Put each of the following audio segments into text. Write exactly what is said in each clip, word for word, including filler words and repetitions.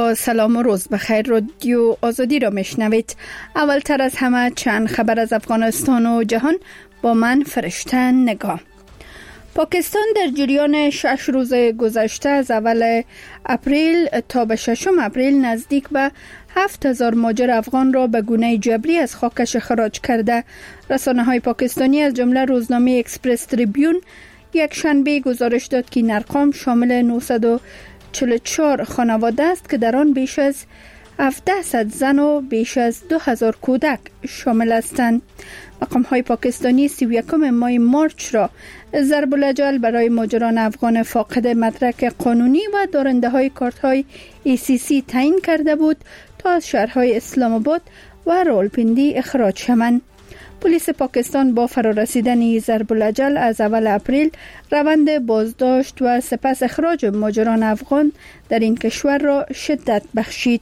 با سلام و روز بخیر. رادیو آزادی را میشنوید. اولتر از همه چند خبر از افغانستان و جهان با من فرشته نگاه. پاکستان در جریان شش روز گذشته از اول اپریل تا به ششم اپریل نزدیک به هفت هزار مهاجر افغان را به گونه جبری از خاکش اخراج کرده. رسانه های پاکستانی از جمله روزنامه اکسپرس تریبیون یک شنبه گزارش داد که این ارقام شامل نهصد و چهل و چهار خانواده است که در آن بیش از هفتصد زن و بیش از دو هزار کودک شامل هستند. مقام های پاکستانی سی و یکم ماه مارچ را ضرب الاجل برای مهاجران افغان فاقد مدرک قانونی و دارنده های کارت های ای سی سی تعیین کرده بود تا از شهرهای اسلام آباد و راولپنڈی اخراج شوند. پلیس پاکستان با فرارسیدن ضرب الاجل از اول اپریل روند بازداشت و سپس اخراج مهاجران افغان در این کشور را شدت بخشید.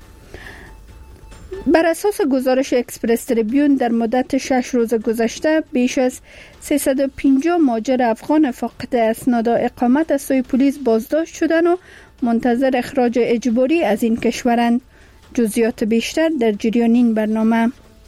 بر اساس گزارش اکسپرس تریبیون در مدت شش روز گذشته بیش از سیصد و پنجاه مهاجر افغان فاقد اسناد و اقامت از سوی پلیس بازداشت شدند و منتظر اخراج اجباری از این کشورند. جزئیات بیشتر در جریان این برنامه.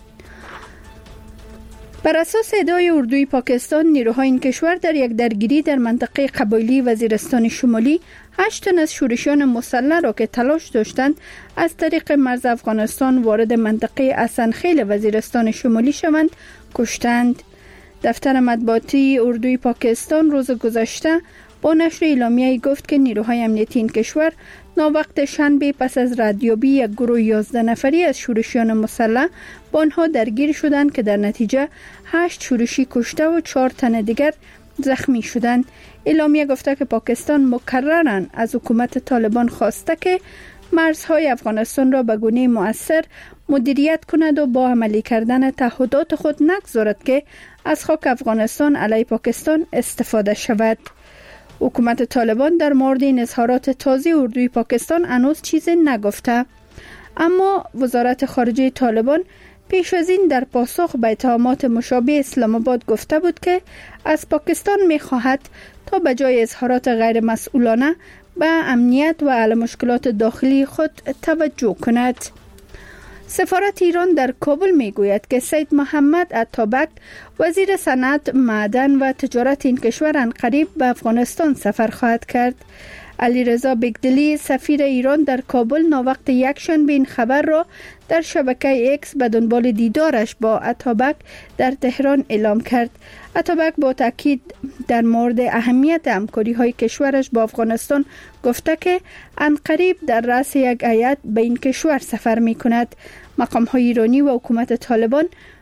بر اساس ادعای اردوی پاکستان، نیروهای این کشور در یک درگیری در منطقه قبایلی وزیرستان شمالی هشت تن از شورشیان مسلح را که تلاش داشتند از طریق مرز افغانستان وارد منطقه اسنخیل وزیرستان شمالی شوند کشتند. دفتر مطبوعاتی اردوی پاکستان روز گذشته با نشر اعلامیه‌ای گفت که نیروهای امنیتی این کشور ناوقت شنبه پس از ردیابی یک گروه یازده نفری از شورشیان مسلح با آنها درگیر شدند که در نتیجه هشت شورشی کشته و چهار تن دیگر زخمی شدند. اعلامیه گفته که پاکستان مکرراً از حکومت طالبان خواسته که مرزهای افغانستان را به گونه مؤثر مدیریت کند و با عملی کردن تعهدات خود نگذارد که از خاک افغانستان علیه پاکستان استفاده شود. حکومت طالبان در مورد این اظهارات تازه اردوی پاکستان هنوز چیزی نگفته، اما وزارت خارجه طالبان پیش از این در پاسخ به اتهامات مشابه اسلام آباد گفته بود که از پاکستان می‌خواهد تا به جای اظهارات غیر مسئولانه به امنیت و حل مشکلات داخلی خود توجه کند. سفارت ایران در کابل میگوید که سید محمد اتابک وزیر صنعت، معدن و تجارت این کشور عنقریب به افغانستان سفر خواهد کرد. علیرضا بگدلی سفیر ایران در کابل ناوقت یکشنبه این خبر را در شبکه اکس به دنبال دیدارش با اتابک در تهران اعلام کرد. اتابک با تاکید در مورد اهمیت همکاری های کشورش با افغانستان گفته که عنقریب در رأس یک هیئت به این کشور سفر می کند. مقام های ایرانی و حکومت طالبان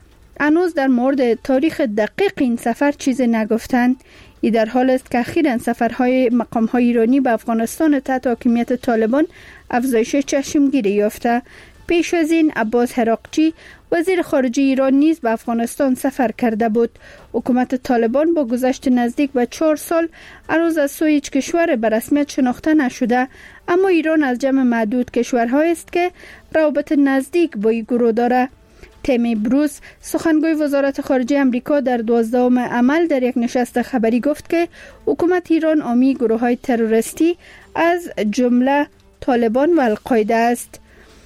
هنوز در مورد تاریخ دقیق این سفر چیزی نگفتند. این در حال است که اخیراً سفرهای مقام های ایرانی به افغانستان تحت حاکمیت طالبان افزایش چشمگیری یافته. پیش از این عباس هراقچی وزیر خارجه ایران نیز به افغانستان سفر کرده بود. حکومت طالبان با گذشت نزدیک به چهار سال هنوز از سوی هیچ کشور به رسمیت شناخته نشده، اما ایران از جمع معدود کشورهایی است که روابط نزدیک با این گروه دارد. تیمی بروس سخنگوی وزارت خارجه امریکا در دوازدهم عمل در یک نشست خبری گفت که حکومت ایران حامی گروه‌های تروریستی از جمله طالبان و القاعده است.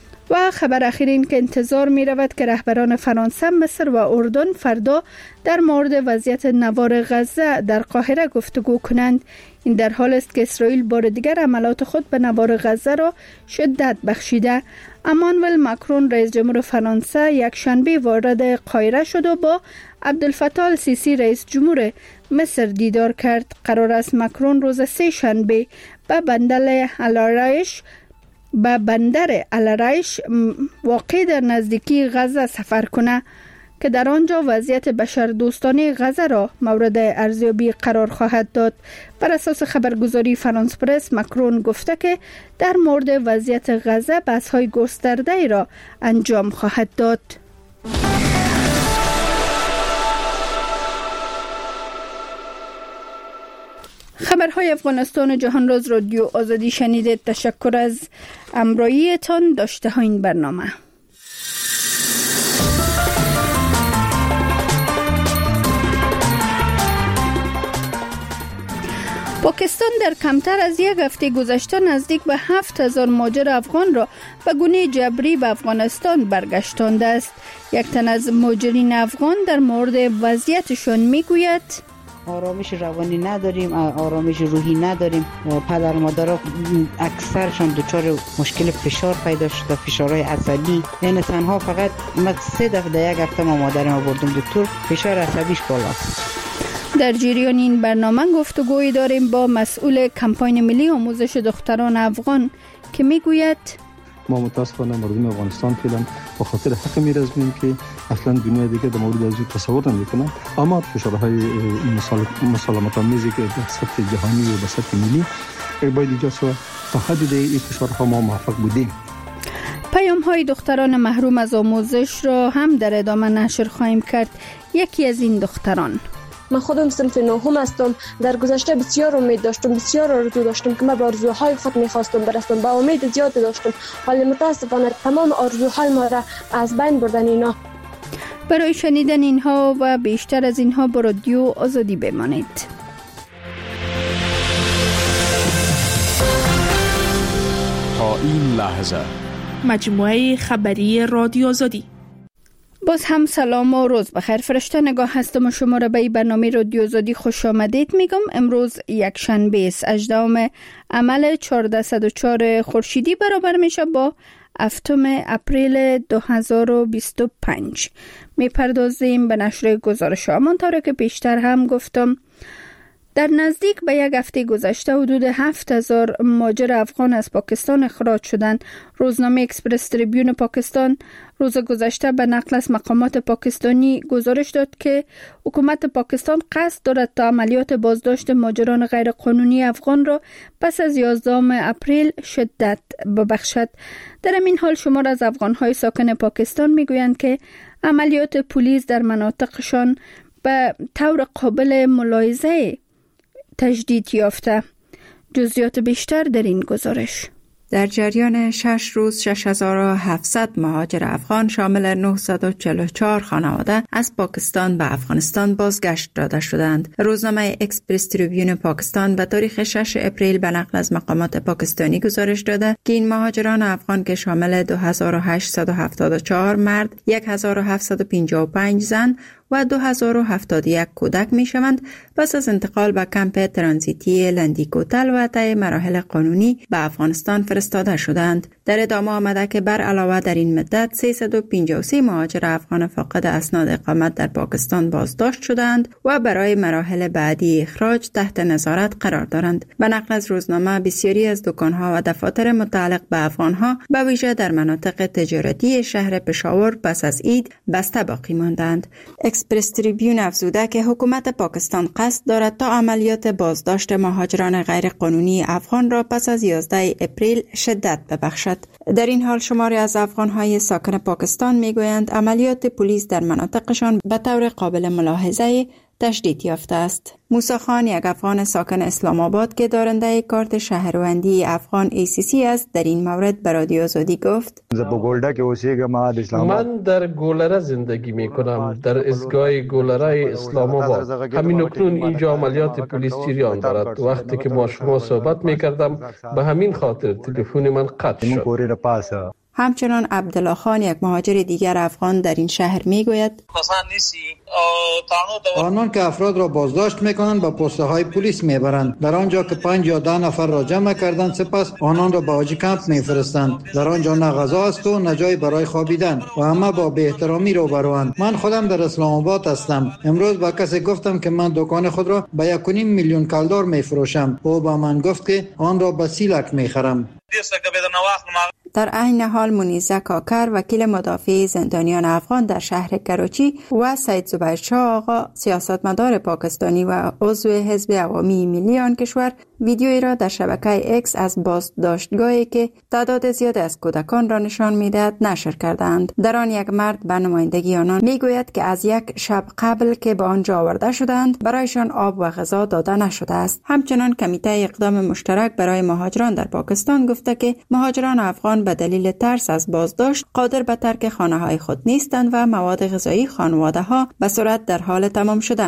و خبر اخیر این که انتظار می رود که رهبران فرانسه، مصر و اردن فردا در مورد وضعیت نوار غزه در قاهره گفتگو کنند. این در حال است که اسرائیل بار دیگر عملات خود به نوار غزه را شدت بخشیده. امانوئل ماکرون رئیس جمهور فرانسه یک شنبه وارد قاهره شد و با عبدالفتاح السیسی رئیس جمهور مصر دیدار کرد. قرار است ماکرون روز سه شنبه به بندر العرایش به بندر العرایش واقع در نزدیکی غزه سفر کنه که در آنجا وضعیت بشردوستانه غزه را مورد ارزیابی قرار خواهد داد. بر اساس خبرگزاری فرانس پرس، ماکرون گفته که در مورد وضعیت غزه بحث‌های گسترده‌ای را انجام خواهد داد. خبرهای افغانستان و جهان راز رادیو آزادی شنیدید. تشکر از همراهیتان. داشته ها این برنامه. پاکستان در کمتر از یک هفته گذشته نزدیک به هفت هزار مهاجر افغان را به گونه جبری به افغانستان برگشتانده است. یک تن از مهاجرین افغان در مورد وضعیتشان میگوید: آرامش روانی نداریم، آرامش روحی نداریم. پدر و مادرها اکثرشان دچار مشکل فشار پیدا شده، فشارهای عصبی. یعنی تنها فقط من سه دفعه در یک هفته ما مادرم آوردم دکتر، فشار عصبیش بالاست. در جریان این برنامه گفتگوی داریم با مسئول کمپاین ملی آموزش دختران افغان که میگوید: ما متاسفانه مردم افغانستان فعلا به خاطر حق میرزمیم که اصلا دنیا دیگه در مورد از این تصور نمیکنه، اما فشارهای مسالمت آمیزی که به سطح جهانی و به سطح ملی باید ایجاد شود. تا حدی این فشارها ما موفق بودیم. پیام های دختران محروم از آموزش را هم در ادامه نشر خواهیم کرد. یکی از این دختران: من خودم صنف نهم هستم. در گذشته بسیار امید داشتم، بسیار آرزو داشتم که من به آرزوهای خود می‌خواستم برسم. با امید زیاد داشتم، ولی متاسفانه تمام آرزوهای ما را از بین بردن اینا. برای شنیدن اینها و بیشتر از اینها با رادیو آزادی بمانید. تا این لحظه مجموعه خبری رادیو آزادی. باز هم سلام و روز بخیر. فرشته نگاه هستم و شما را به برنامه رادیو آزادی خوش آمدید میگم. امروز یک شنبه است، هجدهم عمل چهارصد و چهار خورشیدی برابر میشه با هفتم اپریل دو هزار و بیست و پنج. میپردازیم به نشر گزارش ها. همانطور که پیشتر هم گفتم، در نزدیک به یک هفته گذشته حدود هفت هزار مهاجر افغان از پاکستان اخراج شدند. روزنامه اکسپرس تریبیون پاکستان روز گذشته به نقل از مقامات پاکستانی گزارش داد که حکومت پاکستان قصد دارد تا عملیات بازداشت مهاجران غیرقانونی افغان را پس از یازدهم اپریل شدت ببخشد. در این حال شمار از افغان‌های ساکن پاکستان میگویند که عملیات پلیس در مناطقشان به طور قابل ملاحظه تجدید یافته. جزئیات بیشتر در این گزارش. در جریان شش روز شش هزار و هفتصد مهاجر افغان شامل نهصد و چهل و چهار خانواده از پاکستان به افغانستان بازگشت داده شدند. روزنامه اکسپرس تریبیون پاکستان به تاریخ شش اپریل به نقل از مقامات پاکستانی گزارش داده که این مهاجران افغان که شامل دو هزار و هشتصد و هفتاد و چهار مرد، هزار و هفتصد و پنجاه و پنج زن و دو هزار و هفتاد و یک کودک می شوند پس از انتقال به کمپ ترانزیتی لندیکوتل و طی مراحل قانونی به افغانستان فرستاده شدند. در ادامه آمده که بر علاوه در این مدت سیصد و پنجاه و سه مهاجر افغان فاقد اسناد اقامت در پاکستان بازداشت شدند و برای مراحل بعدی اخراج تحت نظارت قرار دارند. به نقل از روزنامه، بسیاری از دکان‌ها و دفاتر متعلق به افغان‌ها به ویژه در مناطق تجارتی شهر پشاور پس از عید بسته باقی ماندند. اکسپرس تریبیون افزوده که حکومت پاکستان قصد دارد تا عملیات بازداشت مهاجران غیرقانونی افغان را پس از یازده اپریل شدت ببخشد. در این حال شماری از افغان‌های ساکن پاکستان میگویند عملیات پلیس در مناطقشان به طور قابل ملاحظه تشدید یافته است. موسی خان، یک افغان ساکن اسلام آباد که دارنده کارت شهروندی افغان ای سی سی است، در این مورد به رادیو آزادی گفت: من در گولره زندگی می کنم، در اسگاه گولره اسلام آباد. همین اکنون اینجا عملیات پلیس جریان دارد. وقتی که با شما صحبت می کردم به همین خاطر تلفن من قطع شد. همچنان عبدالله خان، یک مهاجر دیگر افغان در این شهر میگوید: آنان که افراد را بازداشت میکنند به پسته های پلیس میبرند. در آنجا که پنج یا ده نفر را جمع کردند، سپس آنان را به حاجی کمپ میفرستند. در آنجا نه غذا است و نه جای برای خوابیدن و همه با بی احترامی روبروند. من خودم در اسلام آباد هستم. امروز با کسی گفتم که من دکان خود را به یک و نیم میلیون کلدار میفروشم. او با من گفت که آن را به سی لک میخرم. در عین حال منیزه کاکر، وکیل مدافع زندانیان افغان در شهر کراچی، و سید زبیرشاه آقا، سیاستمدار پاکستانی و عضو حزب عوامی ملی آن کشور، ویدیویی را در شبکه اکس از بازداشتگاهی که تعداد زیاد از کودکان را نشان می‌دهد نشر کردند. در آن یک مرد به نمایندگی آنان میگوید که از یک شب قبل که به آنجا آورده شدند برایشان آب و غذا داده نشده است. همچنان کمیته اقدام مشترک برای مهاجران در پاکستان گفته که مهاجران افغان به دلیل ترس از بازداشت قادر به ترک خانه‌های خود نیستند و مواد غذایی خانواده‌ها به سرعت در حال تمام شدن است.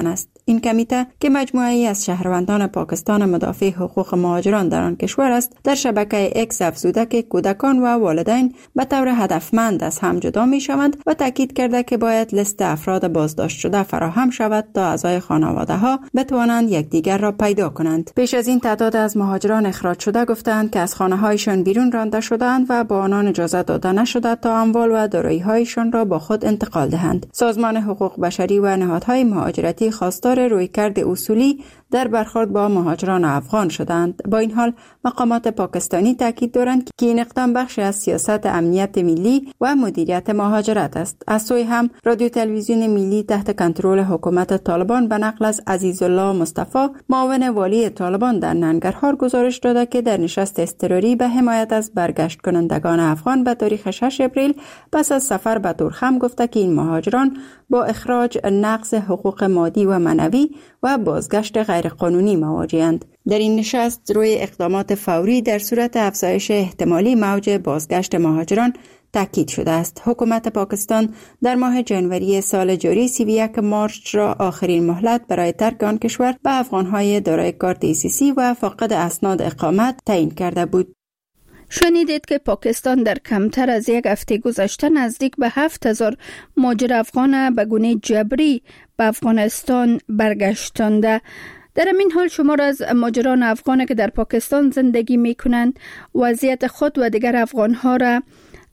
این کمیته که مجموعه‌ای از شهروندان پاکستان مدافع حقوق مهاجران در آن کشور است، در شبکه اکس افزوده که کودکان و والدین به طور هدفمند از هم جدا می شوند و تاکید کرده که باید لیست افراد بازداشت شده فراهم شود تا اعضای خانواده ها بتوانند یکدیگر را پیدا کنند. پیش از این تعداد از مهاجران اخراج شده گفتند که از خانه هایشان بیرون رانده شدند و با آنان اجازه داده نشده تا اموال و دارایی هایشان را با خود انتقال دهند. سازمان حقوق بشری و نهادهای مهاجرتی خواستار رویکرد اصولی در برخورد با مهاجران افغان شدند. با این حال مقامات پاکستانی تاکید دارند که این اقدام بخشی از سیاست امنیت ملی و مدیریت مهاجرت است. از سوی هم رادیو تلویزیون ملی تحت کنترل حکومت طالبان به نقل از عزیزالله مصطفی معاون والی طالبان در ننگرهار گزارش داده که در نشست اضطراری به حمایت از برگشت کنندگان افغان به تاریخ شش اپریل پس از سفر به تورخم گفته که این مهاجران با اخراج، نقض حقوق مادی و معنوی و بازگشت غیرقانونی مواجه‌اند. در این نشست روی اقدامات فوری در صورت افزایش احتمالی موج بازگشت مهاجران تاکید شده است. حکومت پاکستان در ماه جنوری سال جاری سی و یک مارچ را آخرین مهلت برای ترک آن کشور به افغان‌های دارای کارت ای سی سی و فاقد اسناد اقامت تعیین کرده بود. شنیدید که پاکستان در کمتر از یک هفته گذشته نزدیک به هفت هزار مهاجر افغان به گونه جبری به افغانستان برگشتانده. در این حال شمار از مهاجران افغان که در پاکستان زندگی می کنند وضعیت خود و دیگر افغانها را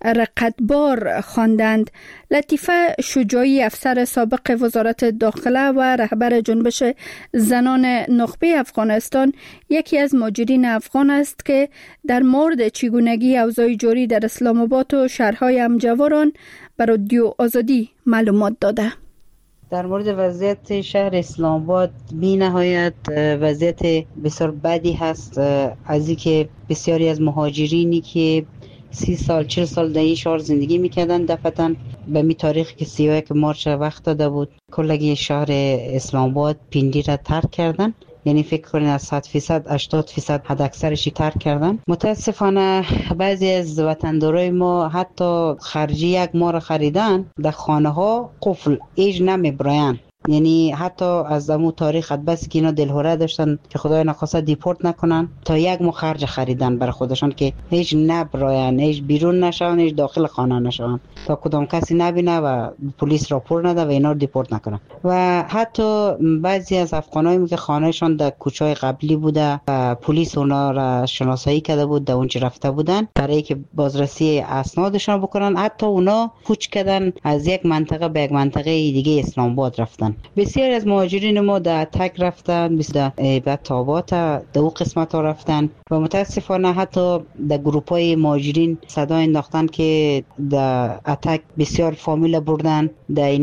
رقتبار خواندند. لطیفه شجاعی، افسر سابق وزارت داخله و رهبر جنبش زنان نخبه افغانستان، یکی از مهاجرین افغان است که در مورد چگونگی اوضاع جاری در اسلام آباد و شهرهای همجواران به رادیو آزادی معلومات داده. در مورد وضعیت شهر اسلام آباد بی نهایت وضعیت بسیار بدی هست، از اینکه بسیاری از مهاجرینی که سی سال چل سال در این شهر زندگی میکردن دفعتاً به می تاریخی که سی و یک مارچ وقت داده بود کلگی شهر اسلام آباد پیندی را ترک کردن. یعنی فکر کنید از صد فیصد هشتاد فیصد حد اکثرشی ترک کردن. متاسفانه بعضی از وطندارای ما حتی خرجی یک ماه را خریدن در خانه ها قفل ایج نمیبراین. یعنی حتی از دمو تاریخ بس که اینا دلهوره داشتن که خدای نخواسته دیپورت نکنن تا یک ماه خرج خریدن برای خودشان که هیچ نبراین، هیچ بیرون نشون، هیچ داخل خانه نشون تا کدام کسی نبینه و پلیس راپور نده و اینا رو دیپورت نکنن. و حتی بعضی از افغانایی که خانهشان در کوچه‌های قبلی بوده و پلیس اونا را شناسایی کرده بود در اونجا رفته بودن برای که بازرسی اسنادشون بکنن، حتی اونا کوچ کردن از یک منطقه به یک منطقه دیگه اسلام آباد رفتن. بسیاری از مهاجرین ما در اتک رفتن، مثل ایبت آباد در او قسمت ها رفتن و متاسفانه حتی در گروپ های مهاجرین صدا انداختن که در اتک بسیار فامیل بردن، در این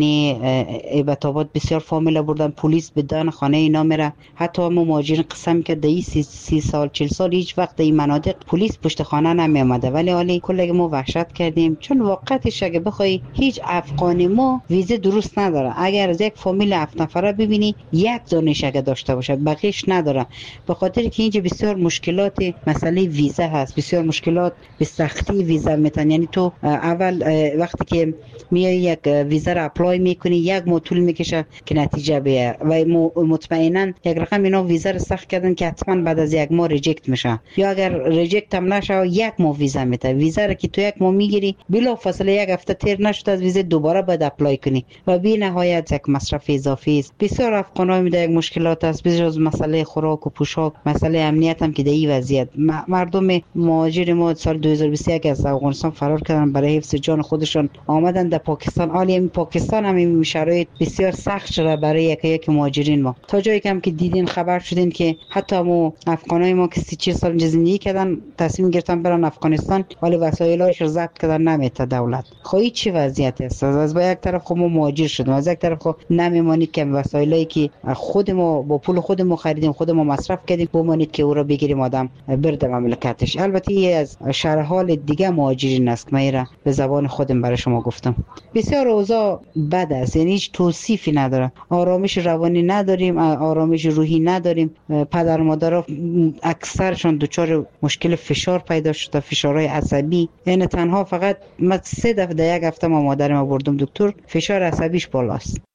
ایبت آباد بسیار فامیل بردن، پلیس به دان خانه اینا میره. حتی ما مهاجرین قسم که در این سی, سی سال چل سال هیچ وقت در این مناطق پلیس پشت خانه نمی آمده، ولی حالی کلگی ما وحشت کردیم چون واقعیتش اگه بخوای هیچ افغانی ما ویزه درست نداره. اگر از یک فامیل هفت نفره ببینی یک دانش اگه داشته باشه بقیش نداره، به خاطر که اینجا بسیار مشکلات مسئله ویزا هست، بسیار مشکلات به سختی ویزا میتن. یعنی تو اول وقتی که میای یک ویزا را اپلای میکنی یک ماه طول میکشه که نتیجه بیه و مطمئنا یک رقم اینا ویزا را سخت کردن که حتما بعد از یک ماه ریجکت میشه، یا اگر ریجکت هم نشه یک ماه ویزا میته. ویزا را که تو یک ماه میگیری بلا فاصله یک هفته تیر نشد از ویزا دوباره باید اپلای کنی و بی نهایت یک مصرف اضافی است. بسیار افغانای می در یک مشکلات است، بجز مسئله خوراک و پوشاک، مسئله امنیت هم که در این وضعیت. مردم مهاجر ما سال دو هزار و بیست و یک از افغانستان فرار کردن برای حفظ جان خودشان آمدن در پاکستان. حالی هم پاکستان هم این شرایط بسیار سخت شده برای یک یک مهاجرین ما، تا جایی که هم که دیدین خبر شدین که حتی ما افغانای ما که سی چهل سال اینجا زندگی کردن تصمیم گرفتن برن افغانستان ولی وسایلش رو ضبط کردن نمیته دولت. خب چه وضعیت است؟ از با یک طرف خب ما مهاجر شدیم، از یک طرف خب نمیمونید که وسایلی که خود ما با پول خود ما خریدیم خود ما مصرف کردیم بمانید که او را بگیریم آدم برد مملکتش. البته یه از شرح حال دیگه مهاجرین است که من به زبان خودم برای شما گفتم. بسیار اوضاع بد است، یعنی هیچ توصیفی نداره. آرامش روانی نداریم، آرامش روحی نداریم. پدر مادرها اکثرشون دچار مشکل فشار پیدا شده، فشارهای عصبی. یعنی تنها فقط من سه دفعه در یک هفته ما مادرم بردم دکتر، فشار عصبیش بالاست. از بس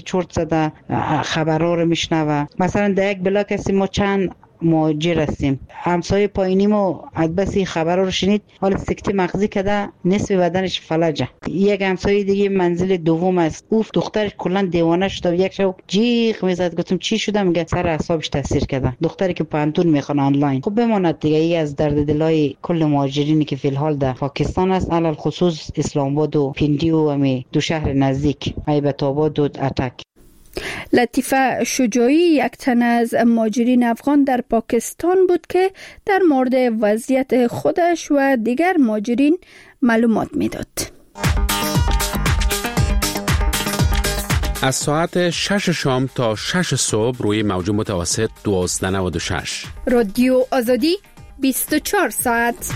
چرت زده خبرها رو میشنوه. مثلا در یک بلاک هستیم ما چند مهاجر هستیم، همسایه پایینی ما از بس این خبر رو شنید حالا سکته مغزی کده نصف بدنش فلجه. یک همسایه دیگه منزل دوم است، اوف دخترش کلا دیوانه شده، یک شب جیغ میزد. گفتم چی شده؟ میگه سر اعصابش تاثیر کرده، دختری که پانتون میخونه آنلاین. خب بماند دیگه ای از درد دلای کل مهاجرینی که فی الحال در پاکستان است، علل خصوص اسلام آباد و پیندی و امی دو شهر نزدیک ایبت آباد و اتک. لطیفه شجاعی یک تن از مهاجرین افغان در پاکستان بود که در مورد وضعیت خودش و دیگر مهاجرین معلومات میداد. از ساعت شش شام تا شش صبح روی موج متوسط دوازده نود و شش رادیو آزادی بیست و چهار ساعت.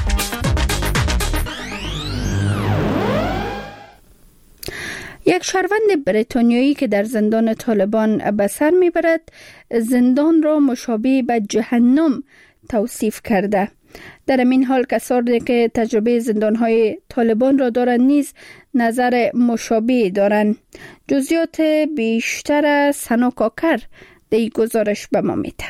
یک شهروند بریتانیایی که در زندان طالبان به سر میبرد زندان را مشابه به جهنم توصیف کرده. در این حال کسانی که تجربه زندان‌های طالبان را دارند نیز نظر مشابه دارند. جزئیات بیشتر سنا کاکر در این گزارش به ما میده.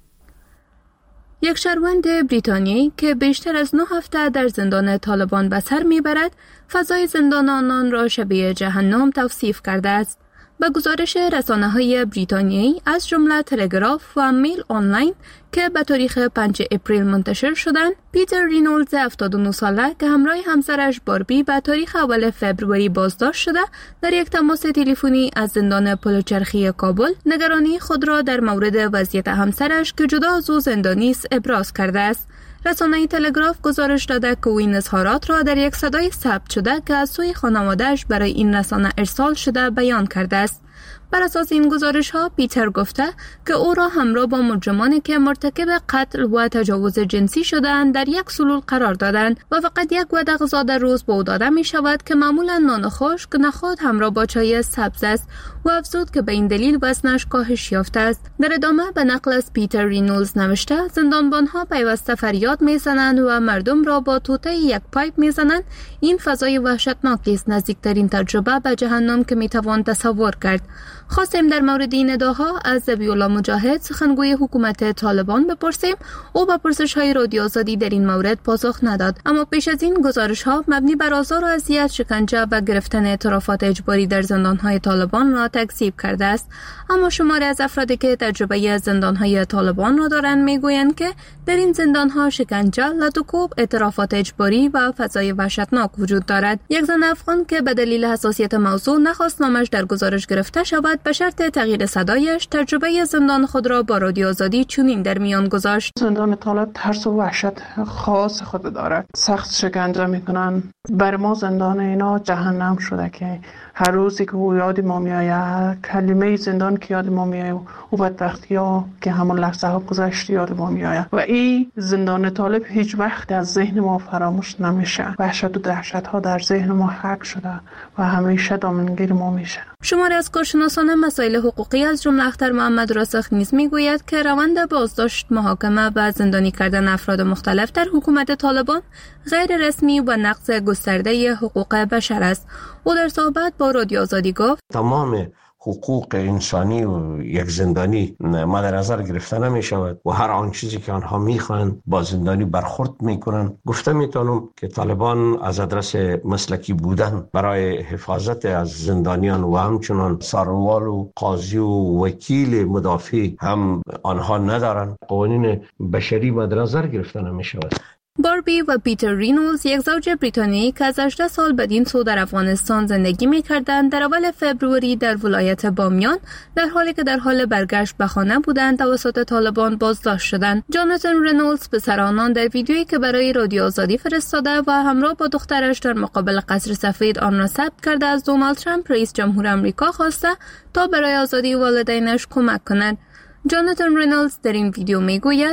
یک شهروند بریتانیایی که بیشتر از نه هفته در زندان طالبان به سر میبرد، فضای زندان آنان را شبیه جهنم توصیف کرده است. به گزارش رسانه‌های بریتانیایی از جمله تلگراف و میل آنلاین که به تاریخ پنجم اپریل منتشر شدند، پیتر رینولدز هفتاد و نه ساله که همراه همسرش باربی به تاریخ اول فوریه بازداشت شده، در یک تماس تلفنی از زندان پلوچرخی کابل نگرانی خود را در مورد وضعیت همسرش که جدا از او زندانی است ابراز کرده است. رسانه تلگراف گزارش داده که او این اظهارات را در یک صدای ثبت شده که از سوی خانواده‌اش برای این رسانه ارسال شده بیان کرده است. بر اساس این گزارش ها پیتر گفته که او را همراه با مجرمانی که مرتکب قتل و تجاوز جنسی شدند در یک سلول قرار دادند و فقط یک وعده غذا در روز به او داده می شود که معمولا نان خشک نخود همراه با چای سبز است و افزود که به این دلیل وزنش کاهش یافته است. در ادامه به نقل از پیتر رینولدز نوشته زندانبان ها پیوسته فریاد می زنند و مردم را با توته یک پایپ می زنند. این فضای وحشتناکی است، نزدیکترین تجربه به جهنم که می توان تصور کرد. خواستیم در مورد این ادعاها از ذبیح‌الله مجاهد سخنگوی حکومت طالبان بپرسیم. او به پرسش‌های رادیو آزادی در این مورد پاسخ نداد، اما پیش از این گزارش‌ها مبنی بر آزار و اذیت، شکنجه و گرفتن اعترافات اجباری در زندان‌های طالبان را تکذیب کرده است. اما شماری از افرادی که تجربه زندان‌های طالبان را دارند میگویند که در این زندان‌ها شکنجه، لطوکوب، اعترافات اجباری و فضای وحشتناک وجود دارد. یک زن افغان که به دلیل حساسیت موضوع نخواست نامش در گزارش گرفته شود، به شرط تغییر صدایش تجربه زندان خود را با رادیو آزادی چنین در میان گذاشت. زندان طالب ترس و وحشت خاص خود دارد. سخت شکنجه میکنن. بر ما زندان اینا جهنم شده که هر روزی که او یاد ما میآید، کلمه زندان که یاد ما میآید و بدبختی ها که همون لحظه ها گذشت یاد ما میآید و این زندان طالب هیچ وقت از ذهن ما فراموش نمیشه. وحشت و دهشت ها در ذهن ما حک شده و همیشه دامنگیر ما میشه. شماری از کارشناسان مسائل حقوقی از جمله اختر محمد راسخ نیز میگوید که روند بازداشت، محاکمه و زندانی کردن افراد مختلف در حکومت طالبان غیر رسمی و نقض گسترده حقوق بشر است. او در صحبت با رادیو آزادی گفت تمام حقوق انسانی و یک زندانی مد نظر گرفته نمی شود و هر آن چیزی که آنها میخواهند با زندانی برخورد میکنند. گفته میتونم که طالبان از آدرس مسلکی بودن برای حفاظت از زندانیان و همچنان سروال و قاضی و وکیل مدافع هم آنها ندارند. قوانین بشری مد نظر گرفته نمی شود. باربی و پیتر رینولدز، یک زوج بریتانیایی که از هجده سال بدین سو در افغانستان زندگی می‌کردند، در اول فوریه در ولایت بامیان در حالی که در حال برگشت به خانه بودند توسط طالبان بازداشت شدند. جاناتان رینولدز پسر آنان در ویدیویی که برای رادیو آزادی فرستاده و همراه با دخترش در مقابل قصر سفید آن را ثبت کرده از دونالد ترامپ رئیس جمهور آمریکا خواسته تا برای آزادی والدینش کمک کند. جاناتان رینولدز در این ویدیو میگوید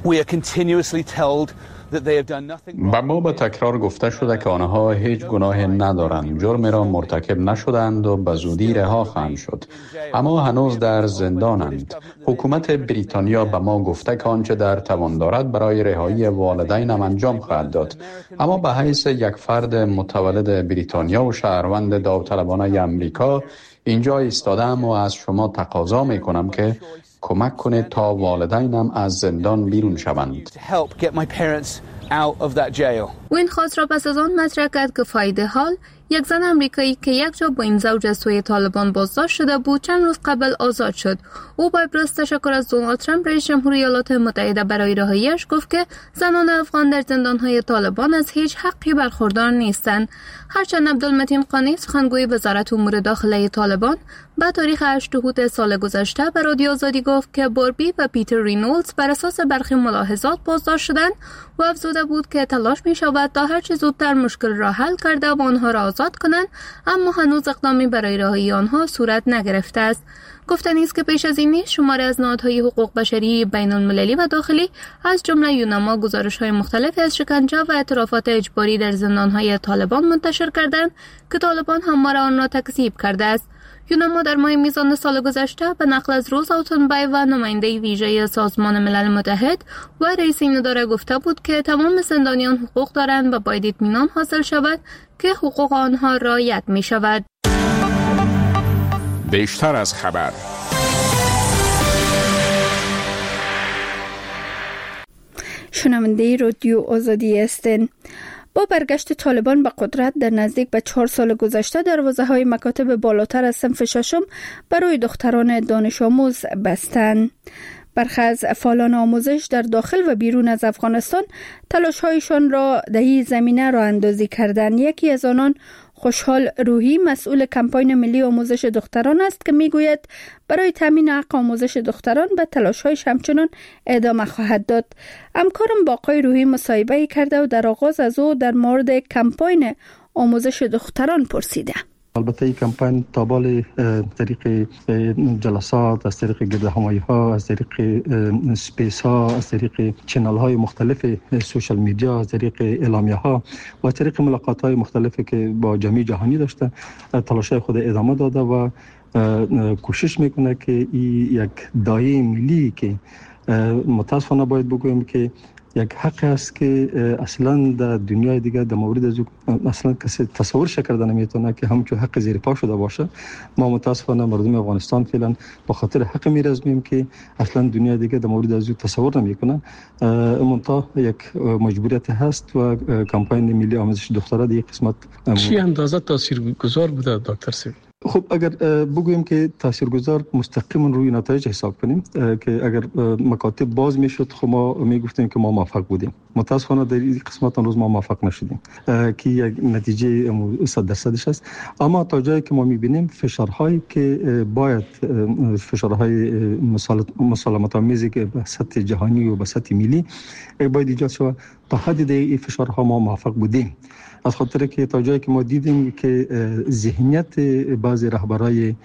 با ما به تکرار گفته شده که آنها هیچ گناهی ندارند، جرم را مرتکب نشدند و به زودی رها خواهند شد، اما هنوز در زندانند. حکومت بریتانیا به ما گفته که آنچه در توان دارد برای رهایی والدینم انجام خواهد داد، اما به حیث یک فرد متولد بریتانیا و شهروند داوطلبانه آمریکا اینجا ایستادم و از شما تقاضا می کنم که کمک کنید تا والدینم از زندان بیرون شوند. او این خواست را پس از آن مطرح کرد که فایده حال، یک زن امریکایی که یک جا با این زوج از سوی طالبان بازداشت شده بود، چند روز قبل آزاد شد. او با ابراز تشکر از دونالد ترامپ رئیس جمهور ایالات متحده برای رهایی‌اش گفت که زنان افغان در زندان‌های طالبان از هیچ حقی برخوردار نیستند. هرچند عبدالمتین قانی سخنگوی وزارت امور داخلی طالبان با تاریخ هشت حود سال گذشته به رادیو آزادی گفت که باربی و پیتر رینولدز بر اساس برخی ملاحظات بازداشت شدند و افزوده بود که تلاش می شود تا هر چه زودتر مشکل را حل کرده و آنها را آزاد کنند، اما هنوز اقدامی برای رهایی آنها صورت نگرفته است. گفتنی است که پیش از این نیز شماری از نهادهای حقوق بشری بین المللی و داخلی از جمله یونما گزارش‌های مختلفی از شکنجه و اعترافات اجباری در زندان‌های طالبان منتشر کردند که طالبان همواره آن را تکذیب کرده است. یونما در ماه میزان سال گذشته به نقل از روز آوتونبای و نماینده ویژه سازمان ملل متحد و رئیس این اداره گفته بود که تمام زندانیان حقوق دارند و باید اطمینان حاصل شود که حقوق آنها رعایت می شود. بیشتر از خبر. شنونده رادیو آزادی هستین. با برگشت طالبان به قدرت در نزدیک به چهار سال گذشته دروازه‌های مکاتب بالاتر از صنف ششم برای دختران دانش آموز بستند. برخی از فعالان آموزش در داخل و بیرون از افغانستان تلاش‌هایشان را در این زمینه راه اندازی کردند. یکی از آنان خوشحال روحی مسئول کمپاین ملی آموزش دختران است که میگوید برای تامین حق آموزش دختران به تلاش‌هایش همچنان ادامه خواهد داد. همکارم با آقای روحی مصاحبه کرده و در آغاز از او در مورد کمپاین آموزش دختران پرسیده. البته این کمپین تابال طریق جلسات، از طریق گردهمایی ها، از طریق سپیس ها، از طریق چنل های مختلف سوشال میدیا، از طریق اعلامیه ها و از طریق ملاقات های مختلفی که با جامعه جهانی داشته تلاش خود ادامه داده و کوشش میکنه که این یک دایره ملی که متاسفانه باید بگویم که یک حق است که اصلا در دنیای دیگه در مورد از اصلا کسی تصور کردن نمیتونه که همچون حق زیر پا شده باشه. ما متاسفانه مردم افغانستان فعلا به خاطر حق میرزمیم که اصلا دنیای دیگه در مورد از تصور نمیکنه. منتها یک مجبوریت هست و کمپاین ملی آموزش دختران در قسمت چی اندازه تاثیرگذار بوده دکتر سیب؟ خب اگر بگوییم که تاثیرگذار مستقیما روی نتایج حساب کنیم که اگر مکاتب باز میشد خب ما میگفتیم که ما موفق بودیم. متاسفانه در این قسمت امروز ما موفق نشدیم که یک نتیجه صد درصدش است. اما تا جایی که ما میبینیم فشارهایی که باید فشارهای مسالمت آمیزی که به سطح جهانی و به سطح ملی باید ایجاد شود، تا حدی در این فشارها ما موفق بودیم. از خاطر که تا جایی که ما دیدیم که ذهنیت بعضی رهبرای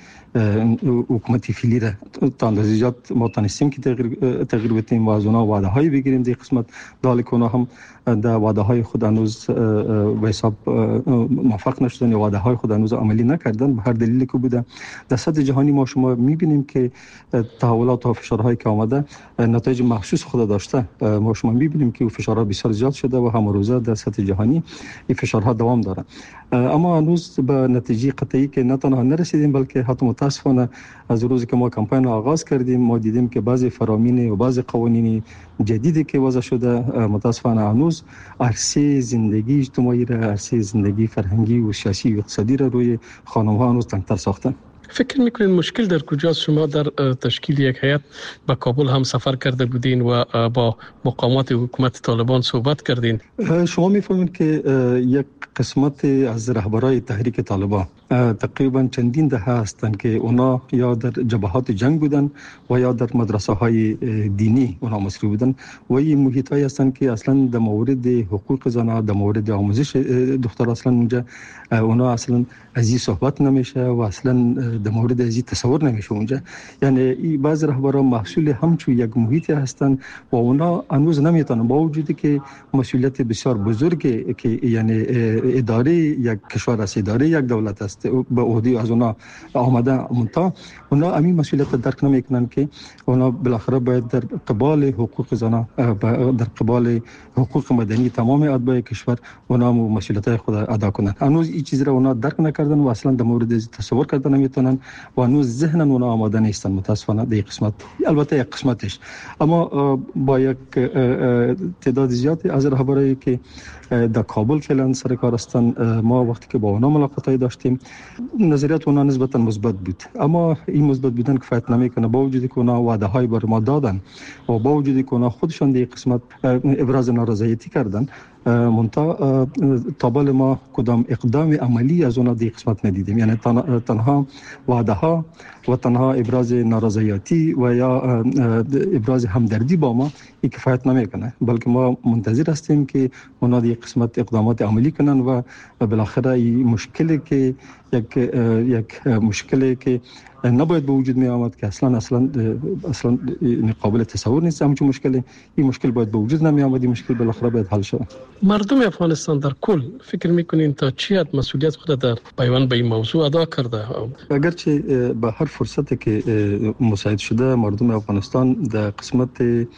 حکومتی فعلی را تا اندازه زیاد ما تونستیم که تغییر تغییر بدیم و از اونها وعده هایی بگیریم. در قسمت دال که اونها هم در وعده های خود هنوز به حساب موفق نشدن یا وعده های خود هنوز عملی نکردن به هر دلیلی که بوده. در سطح جهانی ما شما میبینیم که تحولات و فشارهایی که آمده نتایج محسوس خود داشته. ما شما میبینیم که فشارها بسیار زیاد شده و هم روزه در سطح جهانی این فشارها دوام داره. اما هنوز به نتیجه قطعی که نه تنها نرسیدیم بلکه حتی متاسفانه از روزی که ما کمپاین را آغاز کردیم ما دیدیم که بعضی فرامین و بعضی قوانین جدیدی که وضع شده متاسفانه هنوز عرصه زندگی اجتماعی را، عرصه زندگی فرهنگی و سیاسی و اقتصادی را روی خانم‌ها هنوز تنگ‌تر ساختن. فکر میکنین مشکل در کجاست؟ شما در تشکیل یک هیئت به کابل هم سفر کرده بودین و با مقامات حکومت طالبان صحبت کردین. شما میفهمید که یک قسمت از رهبرای تحریک طالبان تقریبا چندین دهه هستند که اونا یا در جبهات جنگ بودن و یا در مدرسه های دینی اونا مصروف بودن و این محیط های هستند که اصلا در مورد حقوق زنان، در مورد آموزش دختر اصلا اونجا اونا اصلا از این صحبت نمیشه و اصلا در مورد از این تصور نمیشه اونجا. یعنی این بعض رهبران محصول همچون یک محیط هستند و اونا هنوز نمیتونن با وجودی که مسئولیت بسیار بزرگی که یعنی اداره یک کشور است، اداره یک دولت است است به عهده از اونا آمده، منتها اونا همین مسئولیت درک نمیکنن که اونا بالاخره باید در قبال حقوق زنان، در قبال حقوق مدنی تمام اتباع کشور اونا مسئولیت خود ادا کنن. هنوز این چیز را اونا درک نکردن و اصلا در مورد تصور کردن نمیتونن و هنوز ذهن اونا آماده نیستن متاسفانه در قسمت. البته یک قسمتش، اما با یک تعداد زیادی از رهبرایی که در کابل فعلا سر کار هستند، ما وقتی که با اونا ملاقاتی داشتیم نظریات اونا نسبتا مثبت بود، اما این مثبت بودن کفایت نمیکنه. با وجودی که اونا وعده های بر ما دادن و با وجودی که اونا خودشان در قسمت ابراز نارضایتی کردن، منتها تابال ما کدام اقدام عملی از اونا در قسمت ندیدیم. یعنی تنها وعده ها و تنها ابراز نارضایتی و یا ابراز همدردی با ما این کفایت نمیکنه، بلکه ما منتظر هستیم که اونا در قسمت اقدامات عملی کنن و بالاخره این مشکلی که یک یک مشکلی که نباید به وجود می آمد که اصلا اصلا اصلا قابل تصور نیست، همچون مشکلی این مشکل باید به وجود نمی آمد، این مشکل بالاخره باید حل شود. مردم افغانستان در کل فکر میکنین تا چی حد مسئولیت خود در پیوند به این موضوع ادا کرده؟ اگرچه به هر فرصتی که مساعد شده مردم افغانستان در قسمت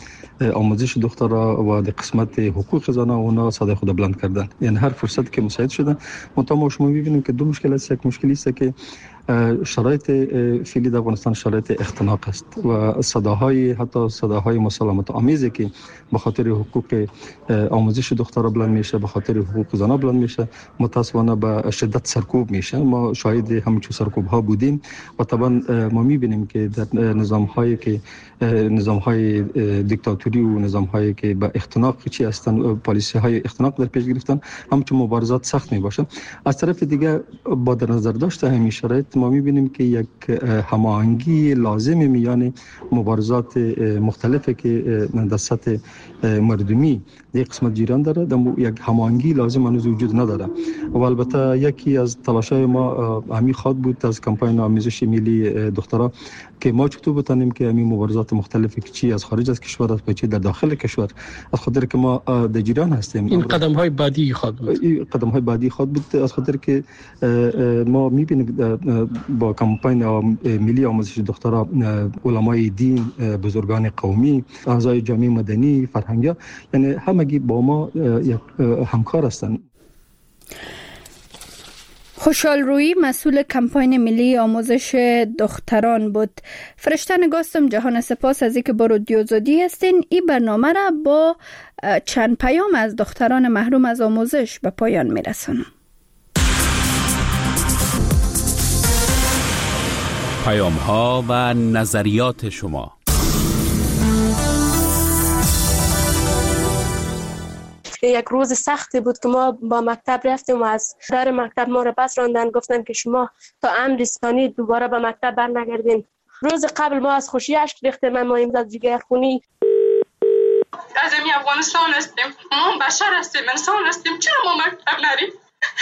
آموزش دخترها و در قسمت حقوق زنان اونا صدای خود بلند کردن، یعنی هر فرصتی که مساعد شده. منتها ما شما میبینیم که دو مشکل است. یک مشکلی است که شرایط فعلی در افغانستان شرایط اختناق است و صداهای حتی صداهای مسالمت آمیزی که به خاطر حقوق آموزش دخترها بلند میشه، به خاطر حقوق زنان بلند میشه، متاسفانه به شدت سرکوب میشه. ما شاهد همین سرکوب ها بودیم و طبعا ما میبینیم که در نظام هایی که نظام های دیکتاتوری و نظام هایی که به اختناق چی هستن، پالیسی های اختناق در پیش گرفتن، همچون مبارزات سخت می باشه. از طرف دیگه با در نظر داشته همین شرایط ما میبینیم که یک هماهنگی لازم میان مبارزات مختلفی که در سطح مردمی در قسمت جیران داره، در یک هماهنگی لازم هنوز وجود نداره. و البته یکی از تلاش‌های ما همین خواد بود از کمپاین آموزش ملی دخترها که ما چطور بتونیم که همین مبارزات مختلفی که چی از خارج از کشور است، چی در داخل کشور، از خاطر که ما در جیران هستیم. این قدم های بعدی خواد بود. این قدم های بعدی خواد بود از خاطر که ما میبینیم با کمپاین ملی آموزش دخترها علمای دین، بزرگان قومی، اعضای جامعه مدنی، فرهنگی، یعنی همگی با ما یک همکار هستند. خوشحال رویی مسئول کمپاین ملی آموزش دختران بود. فرشته نگاستم جهان سپاس از اینکه با رادیو آزادی هستین. این برنامه را با چند پیام از دختران محروم از آموزش به پایان میرسانم. پیام ها و نظریات شما. یک روز سختی بود که ما با مکتب رفتیم و از در مکتب ما را پس راندن، گفتن که شما تا امر ثانی دوباره به مکتب برنگردین. روز قبل ما از خوشی اشک ریختیم، ما امروز از جگر خونی. از امی افغانستان هستیم، ما بشر هستیم، انسان هستیم، چرا ما مکتب نریم؟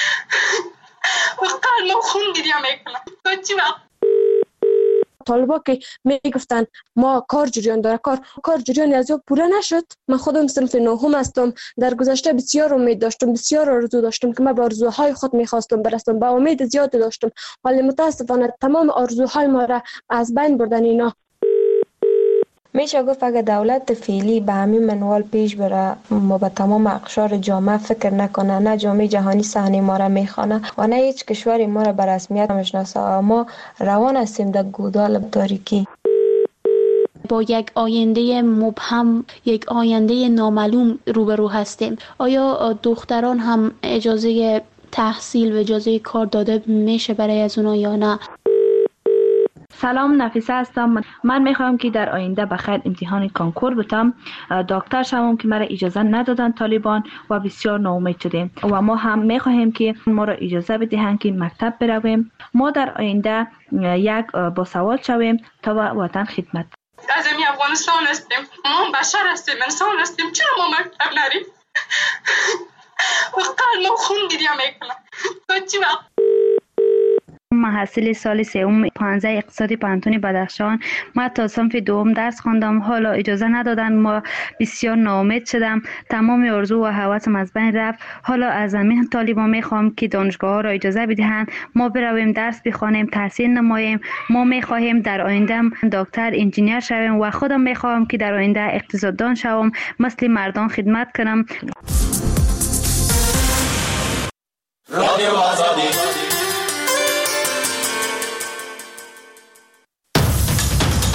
وقت ما خون گریه میکنم تا چی وقت؟ طالبا که میگفتن ما کار جریان داره، کار کار جریان از او پوره نشد. من خودم صنف نهم هستم. در گذشته بسیار امید داشتم، بسیار آرزو داشتم که من به آرزوهای خود میخواستم برسم، با امید زیاد داشتم، ولی متاسفانه تمام آرزوهای ما را از بین بردن اینا. میشه گفت اگه دولت فعلی به همین منوال پیش بره، ما به تمام اقشار جامعه فکر نکنه، نه جامعه جهانی صحنه ما را میخوانه و نه هیچ کشوری ما را به رسمیت میشناسه، ما روان هستیم در گودال تاریکی. با یک آینده مبهم، یک آینده نامعلوم روبرو هستیم. آیا دختران هم اجازه تحصیل و اجازه کار داده میشه برای از اونا یا نه؟ سلام، نفیسه هستم. من میخوام که در آینده بخیر امتحان کنکور بتم، دکتر شوم که مرا اجازه ندادن طالبان و بسیار ناامید شدیم و ما هم میخواهیم که ما را اجازه بدهند که مکتب برویم، ما در آینده یک باسواد شویم تا وطن خدمت. از امی افغانستان هستیم، ما بشر هستیم، انسان هستیم، چرا ما مکتب نریم؟ وقت ما خون گریه میکنم تا چی وقت؟ محصل سال سوم پانزده اقتصادی پانتون بدخشان. ما تا صنف دوم درس خواندم، حالا اجازه ندادن، ما بسیار ناامید شدم، تمام آرزو و هوسم از بین رفت. حالا از همین طالبان میخوام که دانشگاه ها را اجازه بدهند ما برویم درس بخوانیم، تحصیل نماییم. ما میخواهیم در آینده دکتر، انجینیر شویم و خودم میخوام که در آینده اقتصاددان شوم، مثل مردان خدمت کنم. رادیو آزادی